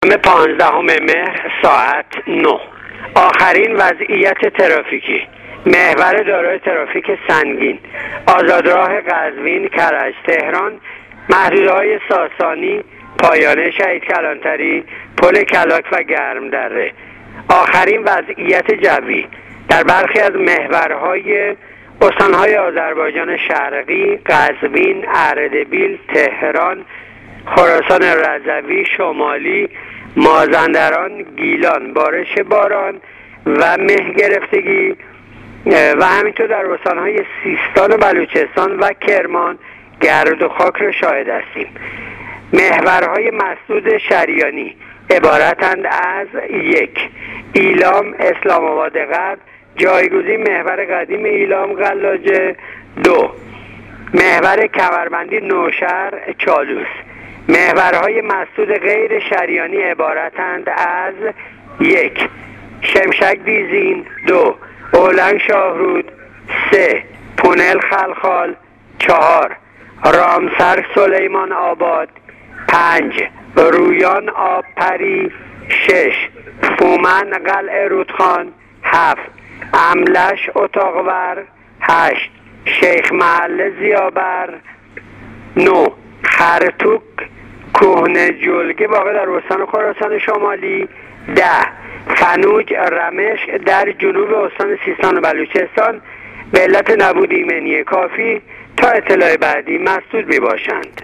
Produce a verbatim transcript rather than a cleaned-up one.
پانزدهم مهر ساعت نه. آخرین وضعیت ترافیکی: محور دارای ترافیک سنگین، آزادراه قزوین کرج تهران، محدوده‌های ساسانی، پایانه شهید کلانتری، پل کلاک و گرمدره. آخرین وضعیت جوی: در برخی از محورهای استانهای آذربایجان شرقی، قزوین، اردبیل، تهران، خراسان رضوی، شمالی، مازندران، گیلان بارش باران و مه گرفتگی و همینطور در استانهای سیستان و بلوچستان و کرمان گرد و خاک را شاهد هستیم. محورهای مسدود شریانی عبارتند از: یک، ایلام اسلام آباد غرب جایگزین محور قدیم ایلام قلاجه. دو، محور کمربندی نوشهر چالوس. محورهای مسدود غیر شریانی عبارتند از: یک، شمشک دیزین. دو، اولنگ شاهرود. سه، پونل خلخال. چهار، رامسر سلیمان آباد. پنج، رویان آبپری. شش، فومن قلعه رودخان. هفت، املش اتاقور. هشت، شیخ محله زیابر. نه، خرطوک کهنه جلگه واقع در استان خراسان شمالی. ده، فنوج رمش در جنوب استان سیستان و بلوچستان به علت نبود ایمنی کافی تا اطلاع بعدی مسدود می باشند.